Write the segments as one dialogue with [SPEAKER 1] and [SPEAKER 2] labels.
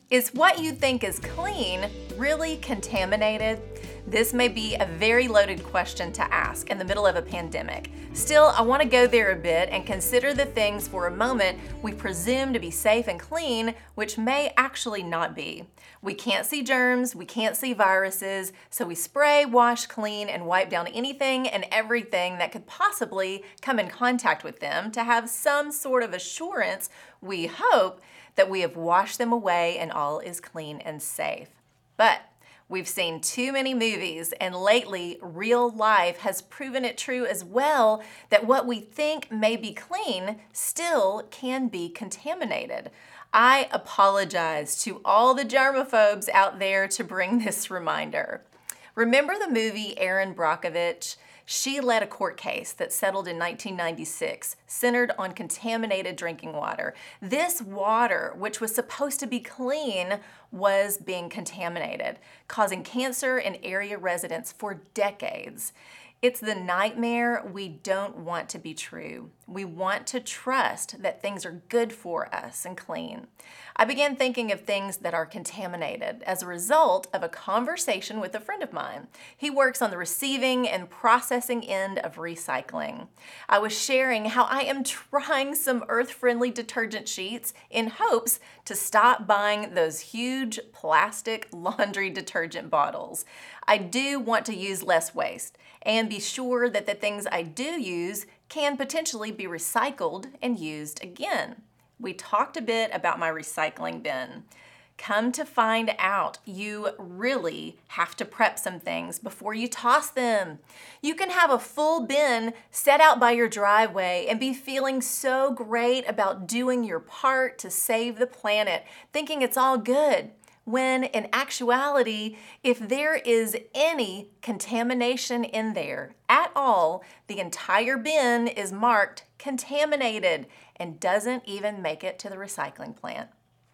[SPEAKER 1] Is what you think is clean really contaminated? This may be a very loaded question to ask in the middle of a pandemic. Still, I want to go there a bit and consider the things for a moment we presume to be safe and clean, which may actually not be. We can't see germs, we can't see viruses, so we spray, wash, clean, and wipe down anything and everything that could possibly come in contact with them to have some sort of assurance, we hope, that we have washed them away and all is clean and safe. But we've seen too many movies, and lately real life has proven it true as well that what we think may be clean still can be contaminated. I apologize to all the germaphobes out there to bring this reminder. Remember the movie Erin Brockovich? She led a court case that settled in 1996, centered on contaminated drinking water. This water, which was supposed to be clean, was being contaminated, causing cancer in area residents for decades. It's the nightmare we don't want to be true. We want to trust that things are good for us and clean. I began thinking of things that are contaminated as a result of a conversation with a friend of mine. He works on the receiving and processing end of recycling. I was sharing how I am trying some earth-friendly detergent sheets in hopes to stop buying those huge plastic laundry detergent bottles. I do want to use less waste and be sure that the things I do use can potentially be recycled and used again. We talked a bit about my recycling bin. Come to find out, you really have to prep some things before you toss them. You can have a full bin set out by your driveway and be feeling so great about doing your part to save the planet, thinking it's all good, when in actuality, if there is any contamination in there at all, the entire bin is marked contaminated and doesn't even make it to the recycling plant.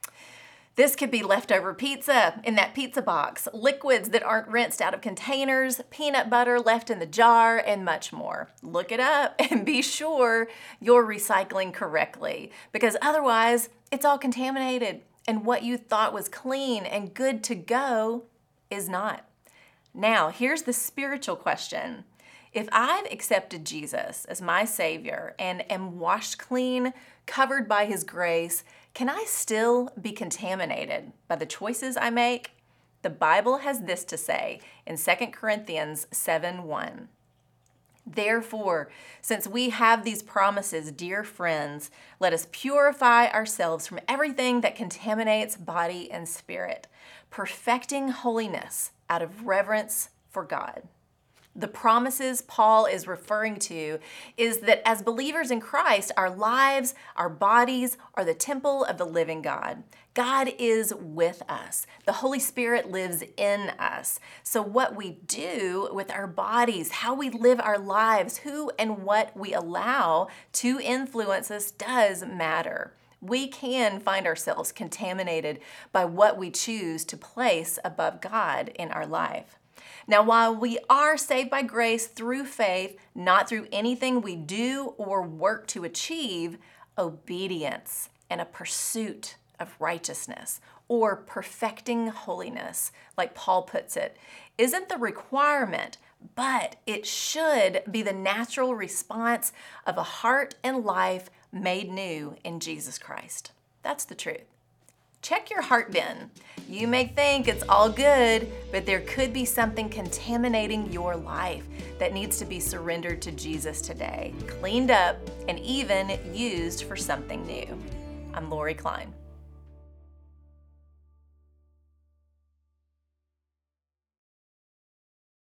[SPEAKER 1] This could be leftover pizza in that pizza box, liquids that aren't rinsed out of containers, peanut butter left in the jar, and much more. Look it up and be sure you're recycling correctly, because otherwise it's all contaminated and what you thought was clean and good to go is not. Now, here's the spiritual question. If I've accepted Jesus as my Savior and am washed clean, covered by His grace, can I still be contaminated by the choices I make? The Bible has this to say in 2 Corinthians 7:1. Therefore, since we have these promises, dear friends, let us purify ourselves from everything that contaminates body and spirit, perfecting holiness out of reverence for God. The promises Paul is referring to is that as believers in Christ, our lives, our bodies are the temple of the living God. God is with us. The Holy Spirit lives in us. So what we do with our bodies, how we live our lives, who and what we allow to influence us does matter. We can find ourselves contaminated by what we choose to place above God in our life. Now, while we are saved by grace through faith, not through anything we do or work to achieve, obedience and a pursuit of righteousness or perfecting holiness, like Paul puts it, isn't the requirement, but it should be the natural response of a heart and life made new in Jesus Christ. That's the truth. Check your heart bin. You may think it's all good, but there could be something contaminating your life that needs to be surrendered to Jesus today, cleaned up, and even used for something new. I'm Lori Klein.